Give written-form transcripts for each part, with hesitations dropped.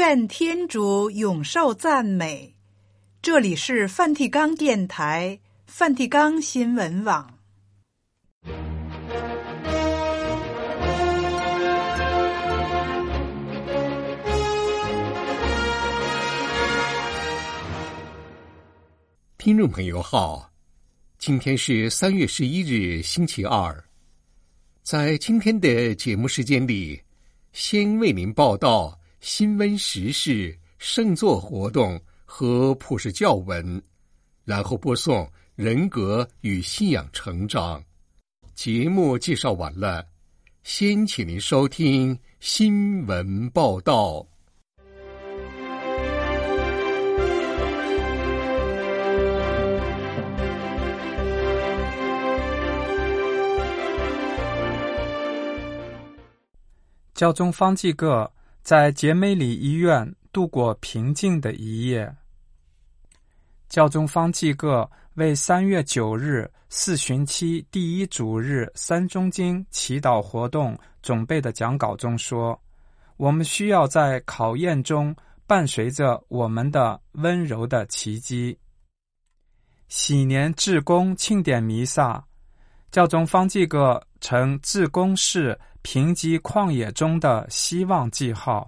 愿天主永受赞美。这里是梵蒂冈电台、梵蒂冈新闻网。 听众朋友好，今天是3月11日星期二。在今天的节目时间里，先为您报道新闻时事、圣座活动和普世教文，然后播送人格与信仰成长。节目介绍完了，先请您收听新闻报道。 教宗方济各在杰梅里医院度过平静的一夜。教宗方济各为3月9日四旬期第一主日三中经祈祷活动准备的讲稿中说，我们需要在考验中伴随着我们的温柔的奇迹。喜年至公庆典弥撒，教宗方济各称至公是贫瘠旷野中的希望记号。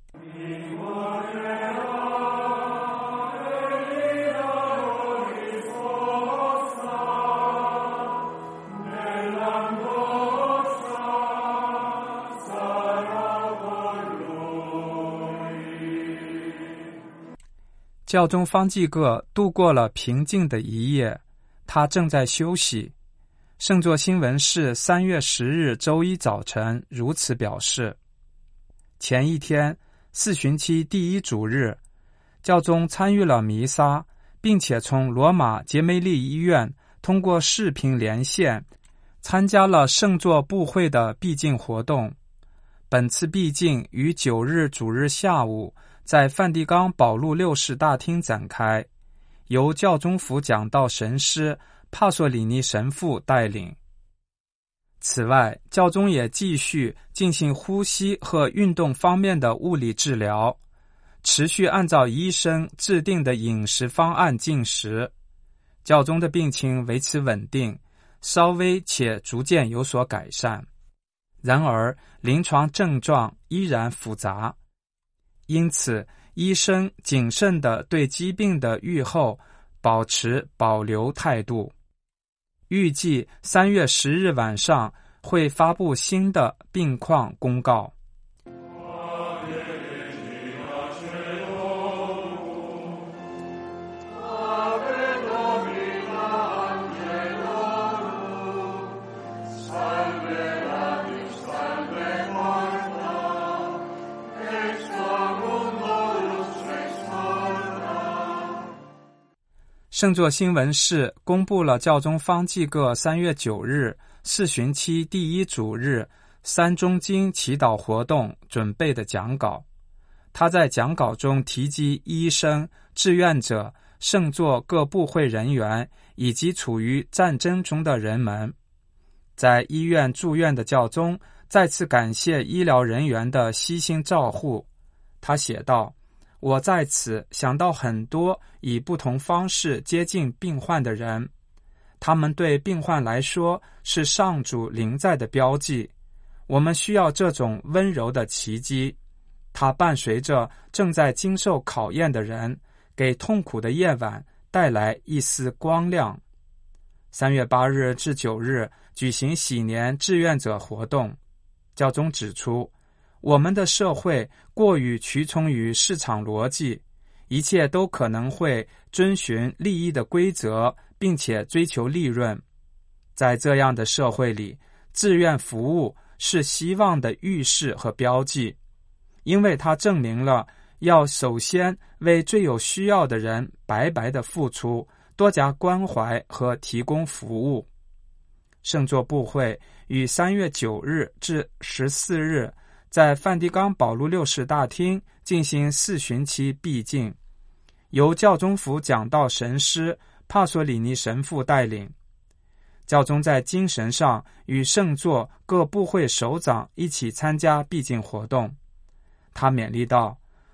教宗方济各度过了平静的一夜，他正在休息。圣座新闻是3月10日周一早晨如此表示。前一天，四旬期第一主日，教宗参与了弥撒，并且从罗马杰梅利医院通过视频连线参加了圣座布会的闭境活动。本次闭境于9日主日下午在梵蒂冈保禄六世大厅展开，由教宗府讲道神师帕索里尼神父带领。此外，教宗也继续进行呼吸和运动方面的物理治疗，持续按照医生制定的饮食方案进食。教宗的病情维持稳定，稍微且逐渐有所改善。然而，临床症状依然复杂，因此医生谨慎地对疾病的预后保持保留态度。预计3月10日晚上会发布新的病况公告。圣座新闻室公布了教宗方济各3月9日四旬期第一主日三中经祈祷活动准备的讲稿。他在讲稿中提及医生、志愿者、圣座各部会人员以及处于战争中的人们。在医院住院的教宗再次感谢医疗人员的悉心照护。他写道，我在此想到很多以不同方式接近病患的人，他们对病患来说是上主临在的标记。我们需要这种温柔的奇迹，它伴随着正在经受考验的人，给痛苦的夜晚带来一丝光亮。3月8日至9日举行喜年志愿者活动。教宗指出，我们的社会过于屈从于市场逻辑，一切都可能会遵循利益的规则，并且追求利润。在这样的社会里，志愿服务是希望的预示和标记，因为它证明了要首先为最有需要的人白白的付出，多加关怀和提供服务。圣座布会于3月9日至14日在梵蒂冈保禄六世大厅进行四旬期闭境，由教宗府讲道神师帕索里尼神父带领。教宗在精神上与圣座各部会首长一起参加闭境活动。他勉励道，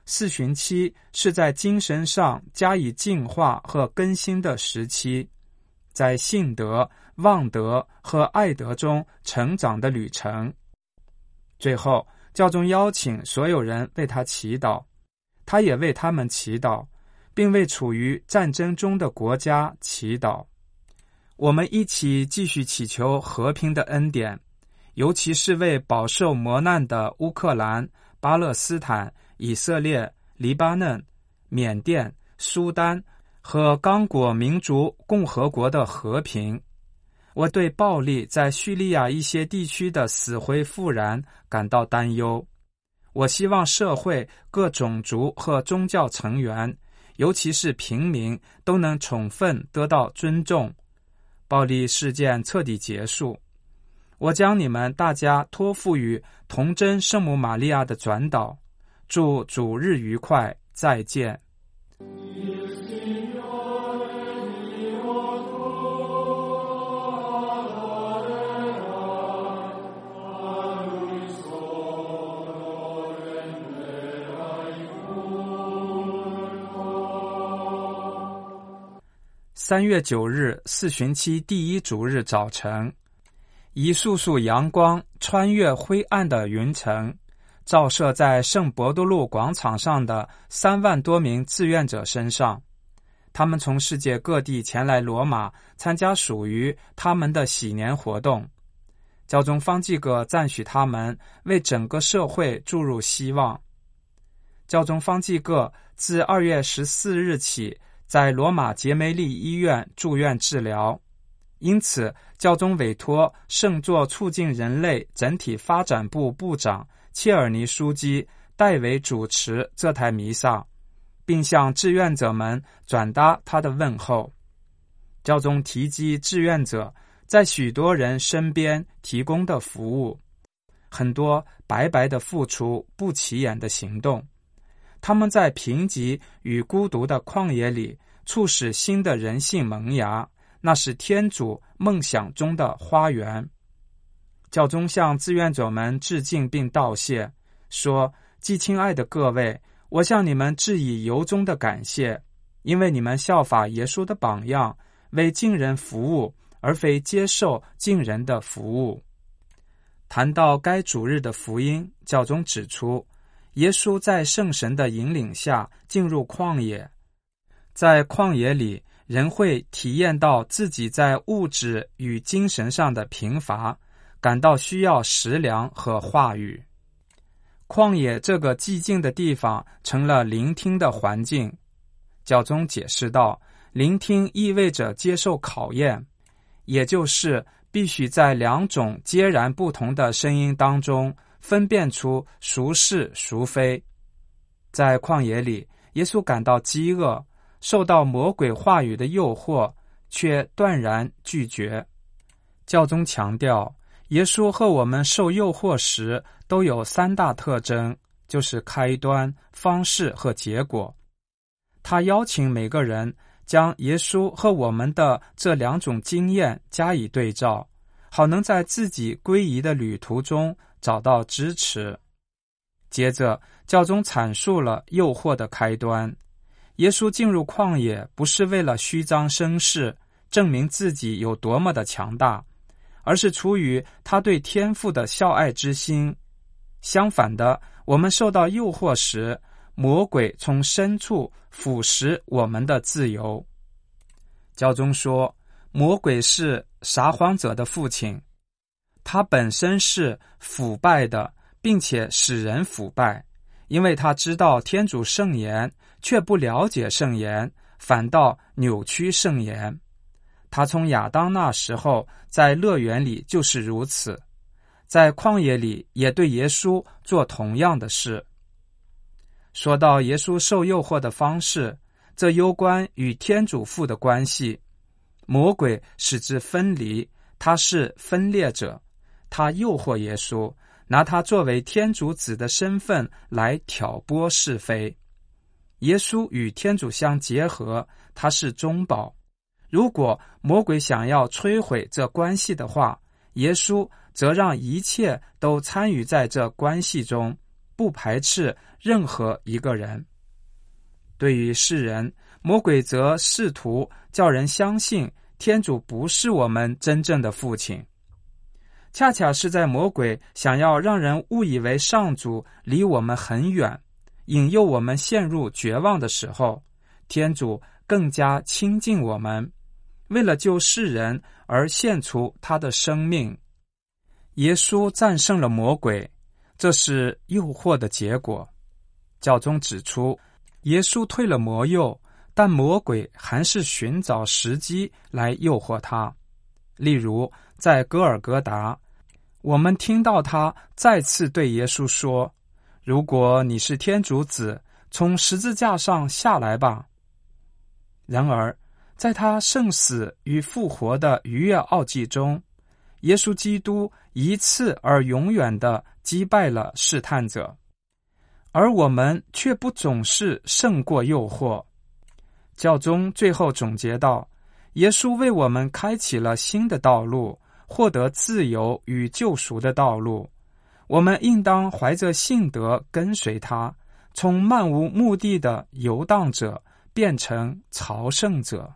四旬期是在精神上加以净化和更新的时期，在信德、望德和爱德中成长的旅程。最后，教宗邀请所有人为他祈祷，他也为他们祈祷，并为处于战争中的国家祈祷。我们一起继续祈求和平的恩典，尤其是为饱受磨难的乌克兰、巴勒斯坦、以色列、黎巴嫩、缅甸、苏丹和刚果民族共和国的和平。我对暴力在叙利亚一些地区的死灰复燃感到担忧。我希望社会各种族和宗教成员，尤其是平民，都能充分得到尊重，暴力事件彻底结束。我将你们大家托付于童真圣母玛利亚的转导。祝主日愉快，再见。3月9日四旬期第一主日早晨，一束束阳光穿越灰暗的云层，照射在圣伯多禄广场上的3万多名志愿者身上。他们从世界各地前来罗马参加属于他们的禧年活动。教宗方济各赞许他们为整个社会注入希望。教宗方济各自2月14日起在罗马杰梅利医院住院治疗，因此教宗委托圣座促进人类整体发展部部长切尔尼枢机代为主持这台弥撒，并向志愿者们转达他的问候。教宗提及志愿者在许多人身边提供的服务，很多白白的付出不起眼的行动，他们在贫瘠与孤独的旷野里促使新的人性萌芽，那是天主梦想中的花园。教宗向志愿者们致敬并道谢，说：既亲爱的各位，我向你们致以由衷的感谢，因为你们效法耶稣的榜样，为敬人服务，而非接受敬人的服务。谈到该主日的福音，教宗指出，耶稣在圣神的引领下进入旷野，在旷野里，人会体验到自己在物质与精神上的贫乏，感到需要食粮和话语。旷野这个寂静的地方成了聆听的环境。教宗解释道，聆听意味着接受考验，也就是必须在2种截然不同的声音当中分辨出孰是孰非。在旷野里，耶稣感到饥饿，受到魔鬼话语的诱惑，却断然拒绝。教宗强调，耶稣和我们受诱惑时都有3大特征，就是开端、方式和结果。他邀请每个人将耶稣和我们的这2种经验加以对照，好能在自己皈依的旅途中找到支持。接着，教宗阐述了诱惑的开端。耶稣进入旷野不是为了虚张声势，证明自己有多么的强大，而是出于他对天父的孝爱之心。相反的，我们受到诱惑时，魔鬼从深处腐蚀我们的自由。教宗说，魔鬼是撒谎者的父亲，他本身是腐败的，并且使人腐败，因为他知道天主圣言，却不了解圣言，反倒扭曲圣言。他从亚当那时候在乐园里就是如此，在旷野里也对耶稣做同样的事。说到耶稣受诱惑的方式，这攸关与天主父的关系。魔鬼使之分离，他是分裂者，他诱惑耶稣，拿他作为天主子的身份来挑拨是非。耶稣与天主相结合，他是中保。如果魔鬼想要摧毁这关系的话，耶稣则让一切都参与在这关系中， 不排斥任何一个人。对于世人，魔鬼则试图叫人相信天主不是我们真正的父亲。恰恰是在魔鬼想要让人误以为上主离我们很远，引诱我们陷入绝望的时候，天主更加亲近我们，为了救世人而献出他的生命。耶稣战胜了魔鬼，这是诱惑的结果。教宗指出，耶稣退了魔诱，但魔鬼还是寻找时机来诱惑他。例如，在哥尔哥达，我们听到他再次对耶稣说：“如果你是天主子，从十字架上下来吧。”然而，在他圣死与复活的逾越奥迹中，耶稣基督一次而永远地击败了试探者，而我们却不总是胜过诱惑。教宗最后总结道：耶稣为我们开启了新的道路，获得自由与救赎的道路。我们应当怀着信德跟随他，从漫无目的的游荡者变成朝圣者。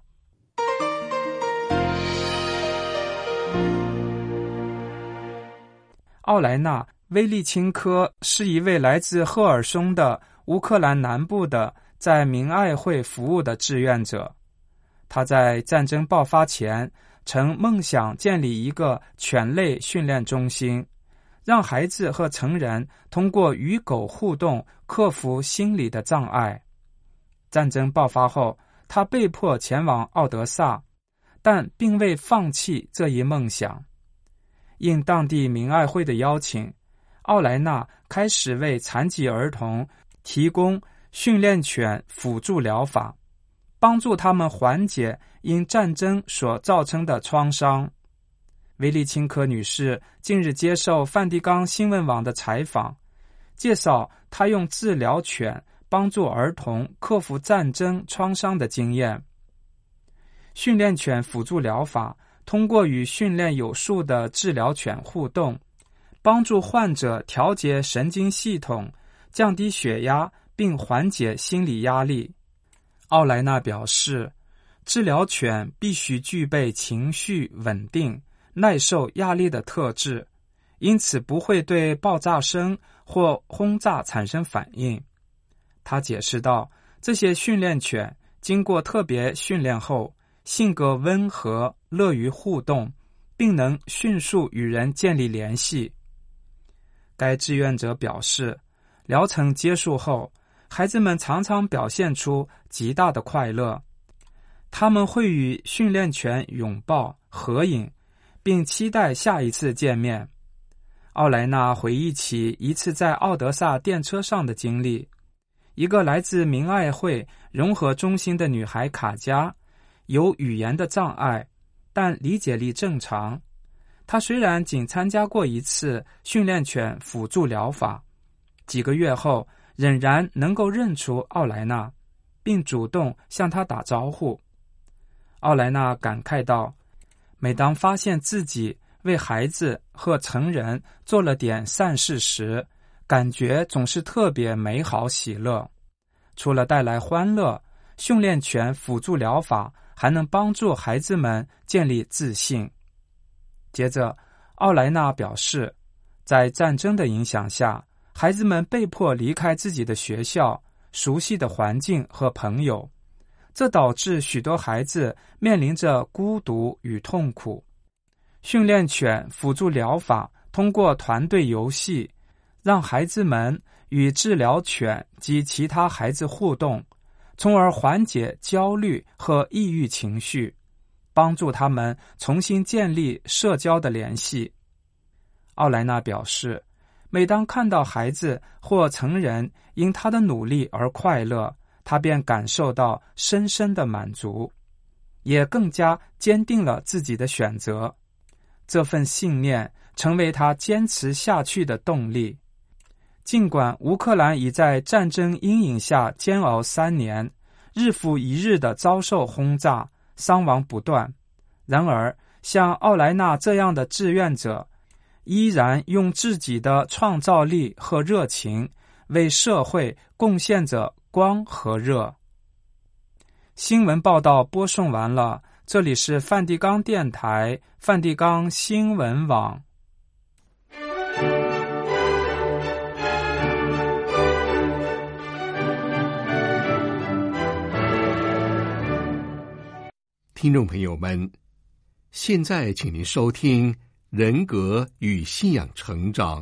奥莱纳·威利钦科是一位来自赫尔松的乌克兰南部的在明爱会服务的志愿者。他在战争爆发前曾梦想建立一个犬类训练中心，让孩子和成人通过与狗互动克服心理的障碍。战争爆发后，他被迫前往奥德萨，但并未放弃这一梦想。应当地明爱会的邀请，奥莱纳开始为残疾儿童提供训练犬辅助疗法，帮助他们缓解因战争所造成的创伤。维利钦科女士近日接受梵蒂冈新闻网的采访，介绍她用治疗犬帮助儿童克服战争创伤的经验。训练犬辅助疗法通过与训练有素的治疗犬互动，帮助患者调节神经系统，降低血压，并缓解心理压力。奥莱纳表示，治疗犬必须具备情绪稳定、耐受压力的特质，因此不会对爆炸声或轰炸产生反应。他解释道，这些训练犬经过特别训练后，性格温和，乐于互动，并能迅速与人建立联系。该志愿者表示，疗程结束后，孩子们常常表现出极大的快乐，他们会与训练犬拥抱、合影，并期待下一次见面。奥莱纳回忆起一次在奥德萨电车上的经历，一个来自明爱会融合中心的女孩卡佳，有语言的障碍，但理解力正常。她虽然仅参加过一次训练犬辅助疗法，几个月后仍然能够认出奥莱纳，并主动向她打招呼。奥莱纳感慨道，每当发现自己为孩子和成人做了点善事时，感觉总是特别美好喜乐。除了带来欢乐，训练犬辅助疗法还能帮助孩子们建立自信。接着，奥莱纳表示，在战争的影响下，孩子们被迫离开自己的学校、熟悉的环境和朋友，这导致许多孩子面临着孤独与痛苦。训练犬辅助疗法通过团队游戏，让孩子们与治疗犬及其他孩子互动，从而缓解焦虑和抑郁情绪，帮助他们重新建立社交的联系。奥莱纳表示，每当看到孩子或成人因他的努力而快乐，他便感受到深深的满足，也更加坚定了自己的选择。这份信念成为他坚持下去的动力。尽管乌克兰已在战争阴影下煎熬3年，日复一日地遭受轰炸，伤亡不断，然而像奥莱纳这样的志愿者，依然用自己的创造力和热情， 为社会贡献着光和热。新闻报道播送完了，这里是梵蒂冈电台梵蒂冈新闻网。 听众朋友们，现在请您收听《人格与信仰成长》。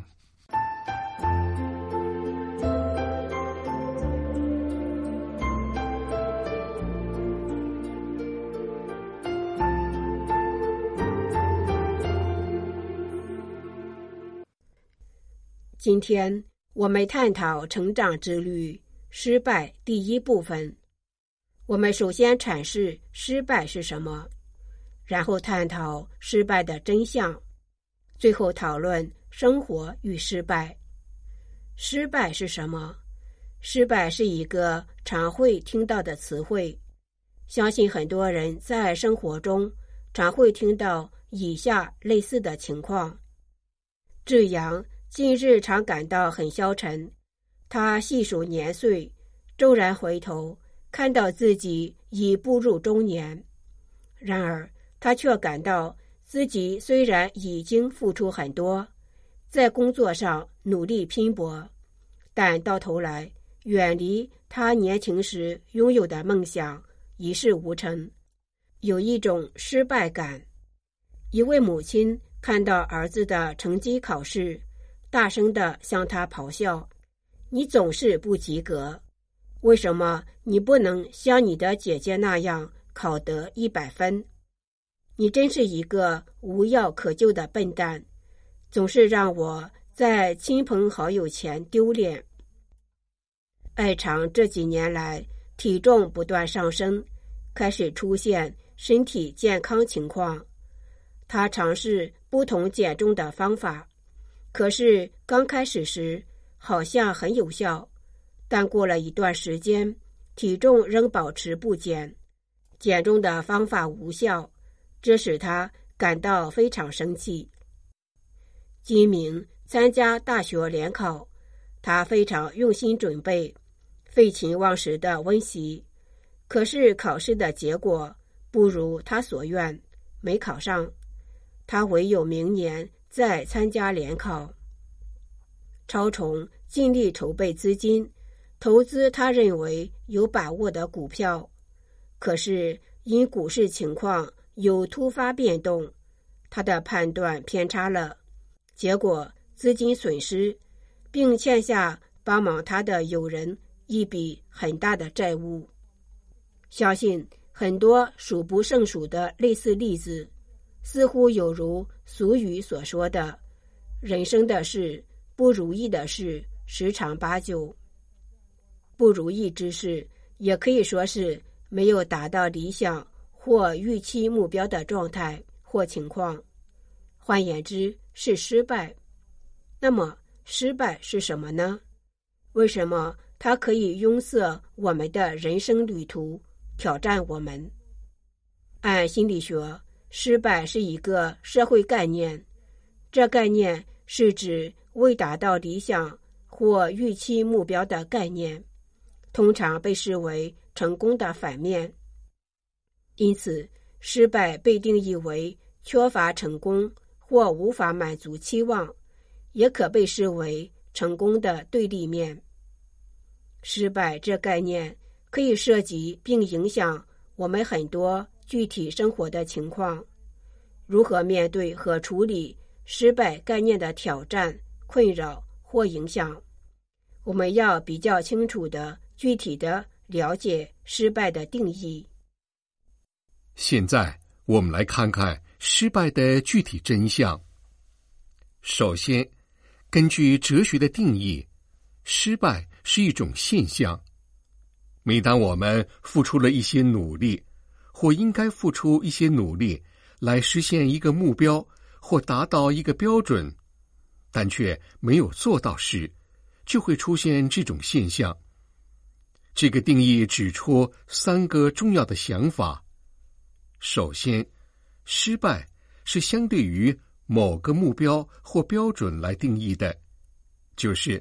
今天我们探讨成长之旅失败第一部分。我们首先阐释失败是什么，然后探讨失败的真相，最后讨论生活与失败。失败是什么？失败是一个常会听到的词汇，相信很多人在生活中常会听到以下类似的情况。志阳近日常感到很消沉，他细数年岁，骤然回头看到自己已步入中年，然而他却感到自己虽然已经付出很多，在工作上努力拼搏，但到头来远离他年轻时拥有的梦想一事无成，有一种失败感。一位母亲看到儿子的成绩考试，大声地向他咆哮：“你总是不及格，为什么你不能像你的姐姐那样考得100分？你真是一个无药可救的笨蛋，总是让我在亲朋好友前丢脸。”爱常这几年来体重不断上升，开始出现身体健康情况。他尝试不同减重的方法，可是刚开始时好像很有效，但过了一段时间，体重仍保持不减，减重的方法无效，这使他感到非常生气。今明参加大学联考，他非常用心准备，废寝忘食地温习，可是考试的结果不如他所愿，没考上。他唯有明年再参加联考。超虫尽力筹备资金，投资他认为有把握的股票，可是因股市情况有突发变动，他的判断偏差了，结果资金损失，并欠下帮忙他的友人一笔很大的债务。相信很多数不胜数的类似例子，似乎有如俗语所说的，人生的事，不如意的事十常八九。不如意之事也可以说是没有达到理想或预期目标的状态或情况，换言之是失败。那么失败是什么呢？为什么它可以拥塞我们的人生旅途，挑战我们？按心理学，失败是一个社会概念，这概念是指未达到理想或预期目标的概念，通常被视为成功的反面。因此，失败被定义为缺乏成功或无法满足期望，也可被视为成功的对立面。失败这概念可以涉及并影响我们很多具体生活的情况。如何面对和处理失败概念的挑战、困扰或影响，我们要比较清楚的、具体的了解失败的定义。 现在我们来看看失败的具体真相。首先，根据哲学的定义，失败是一种现象。每当我们付出了一些努力，或应该付出一些努力来实现一个目标或达到一个标准，但却没有做到时，就会出现这种现象。这个定义指出3个重要的想法。首先，失败是相对于某个目标或标准来定义的，就是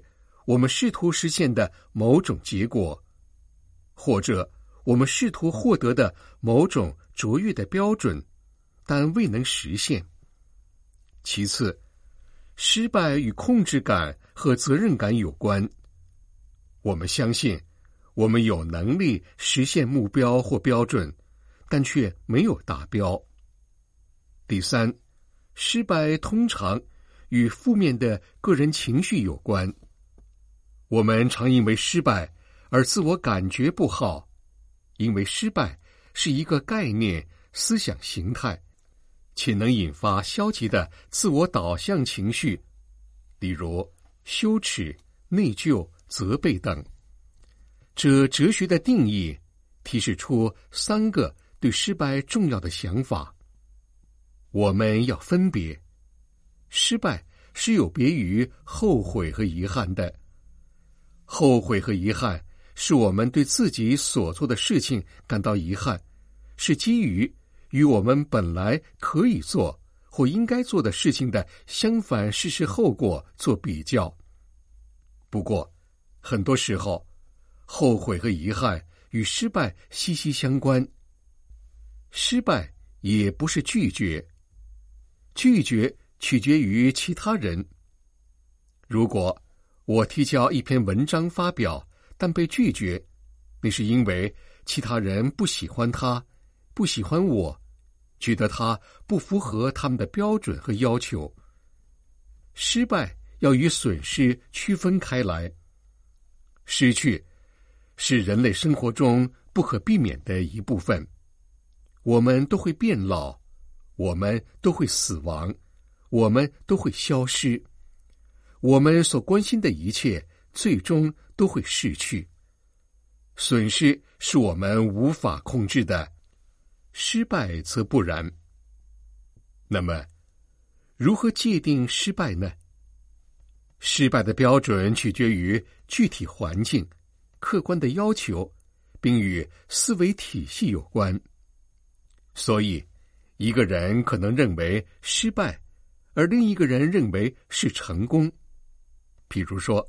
我们试图实现的某种结果，或者我们试图获得的某种卓越的标准，但未能实现。其次，失败与控制感和责任感有关。我们相信我们有能力实现目标或标准，但却没有达标。第三，失败通常与负面的个人情绪有关。我们常因为失败而自我感觉不好，因为失败是一个概念、思想形态，且能引发消极的自我导向情绪，例如羞耻、内疚、责备等。这哲学的定义提示出3个对失败重要的想法。我们要分别，失败是有别于后悔和遗憾的。后悔和遗憾是我们对自己所做的事情感到遗憾，是基于与我们本来可以做或应该做的事情的相反事实后果做比较。不过，很多时候，后悔和遗憾与失败息息相关。失败也不是拒绝，拒绝取决于其他人。如果我提交一篇文章发表，但被拒绝，那是因为其他人不喜欢它，不喜欢我，觉得它不符合他们的标准和要求。失败要与损失区分开来。失去是人类生活中不可避免的一部分。我们都会变老，我们都会死亡，我们都会消失。我们所关心的一切最终都会逝去。损失是我们无法控制的，失败则不然。那么，如何界定失败呢？失败的标准取决于具体环境、客观的要求，并与思维体系有关。所以，一个人可能认为失败，而另一个人认为是成功。比如说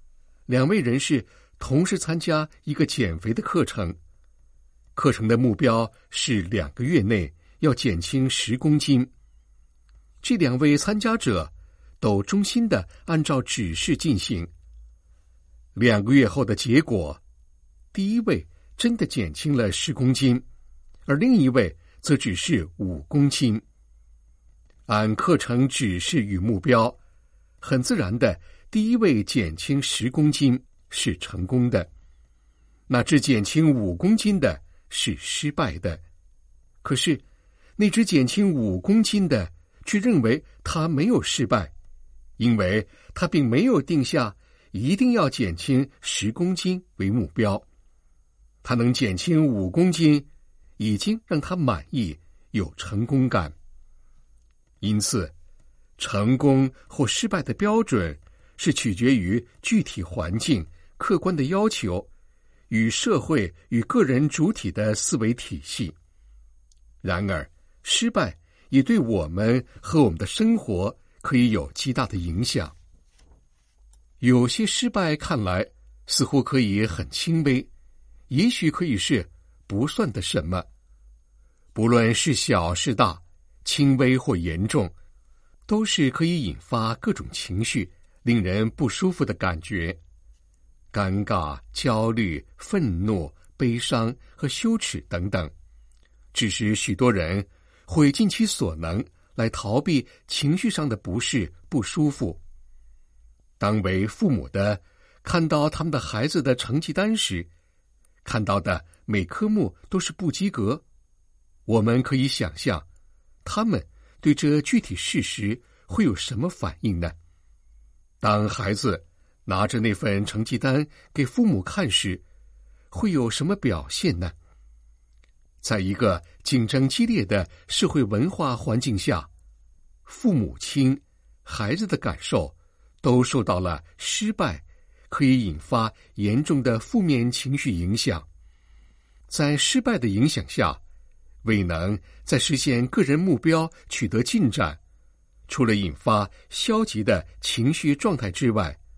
，2位人士同时参加一个减肥的课程，课程的目标是2个月内要减轻10公斤。这2位参加者都忠心地按照指示进行。2个月后的结果，第一位真的减轻了10公斤，而另一位则只是5公斤。按课程指示与目标，很自然的，第一位减轻10公斤是成功的，那只减轻5公斤的是失败的。可是，那只减轻5公斤的却认为他没有失败，因为他并没有定下一定要减轻10公斤为目标。他能减轻5公斤，已经让他满意，有成功感。因此，成功或失败的标准是取决于具体环境、客观的要求与社会与个人主体的思维体系。然而，失败也对我们和我们的生活可以有极大的影响。有些失败看来似乎可以很轻微，也许可以是不算的什么。不论是小是大，轻微或严重，都是可以引发各种情绪，令人不舒服的感觉。尴尬、焦虑、愤怒、悲伤和羞耻等等，致使许多人会尽其所能来逃避情绪上的不适、不舒服。当为父母的看到他们的孩子的成绩单时，看到的每科目都是不及格，我们可以想象他们对这具体事实会有什么反应呢？当孩子拿着那份成绩单给父母看时，会有什么表现呢？在一个竞争激烈的社会文化环境下，父母亲、孩子的感受都受到了失败可以引发严重的负面情绪影响。在失败的影响下，未能在实现个人目标取得进展，除了引发消极的情绪状态之外，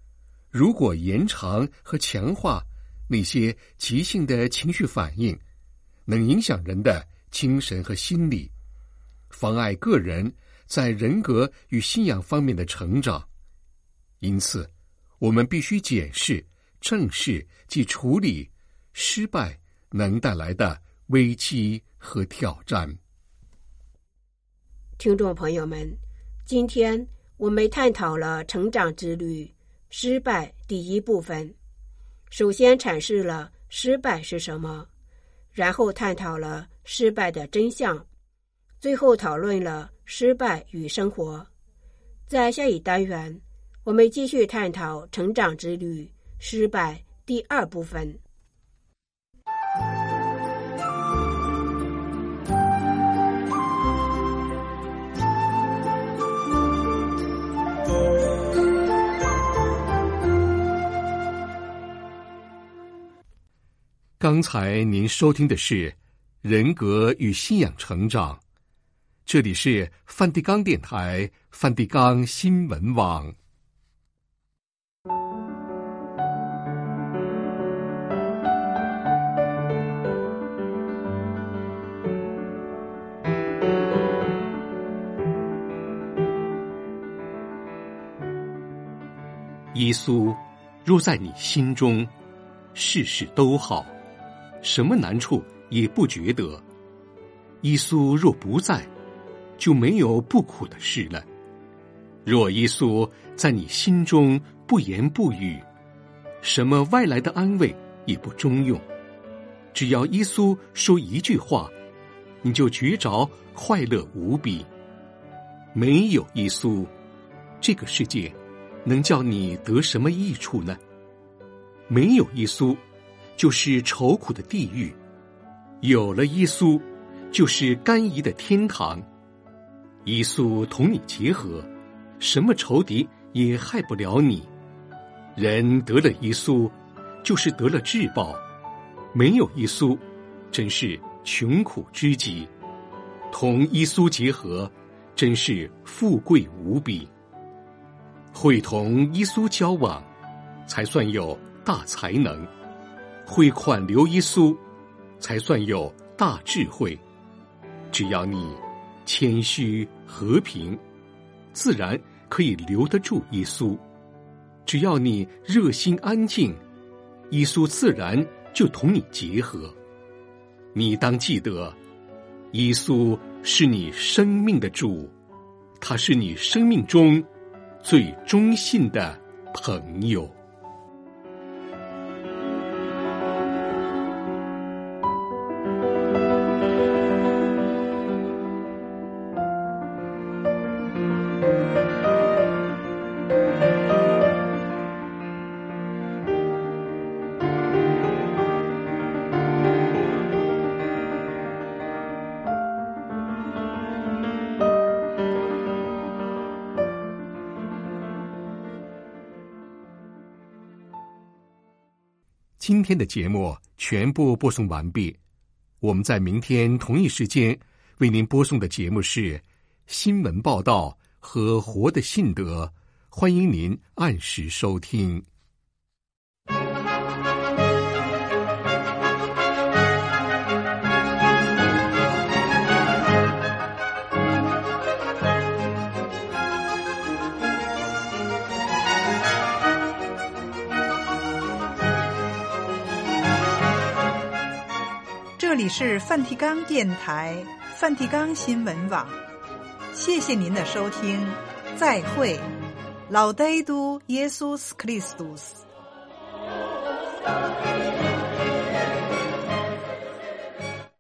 如果延长和强化那些急性的情绪反应，能影响人的精神和心理，妨碍个人在人格与信仰方面的成长。因此，我们必须检视、正视及处理失败能带来的危机和挑战。 听众朋友们，今天我们探讨了成长之旅失败第一部分，首先阐释了失败是什么，然后探讨了失败的真相，最后讨论了失败与生活。在下一单元，我们继续探讨成长之旅失败第二部分。 刚才您收听的是人格与信仰成长，这里是梵蒂冈电台梵蒂冈新闻网。耶稣若在你心中，事事都好，什么难处也不觉得。耶稣若不在，就没有不苦的事了。若耶稣在你心中不言不语，什么外来的安慰也不中用。只要耶稣说一句话，你就觉着快乐无比。没有耶稣，这个世界能叫你得什么益处呢？没有耶稣，就是愁苦的地狱；有了耶稣，就是甘饴的天堂。耶稣同你结合，什么仇敌也害不了你。人得了耶稣，就是得了至宝；没有耶稣，真是穷苦之极。同耶稣结合，真是富贵无比。会同耶稣交往，才算有大才能；会款留耶稣，才算有大智慧。只要你谦虚和平，自然可以留得住耶稣；只要你热心安静，耶稣自然就同你结合。你当记得，耶稣是你生命的主，他是你生命中最忠信的朋友。今天的节目全部播送完毕，我们在明天同一时间为您播送的节目是新闻报道和活的信德，欢迎您按时收听。 这里是梵蒂冈电台梵蒂冈新闻网，谢谢您的收听，再会。Laudetur Jesus Christus。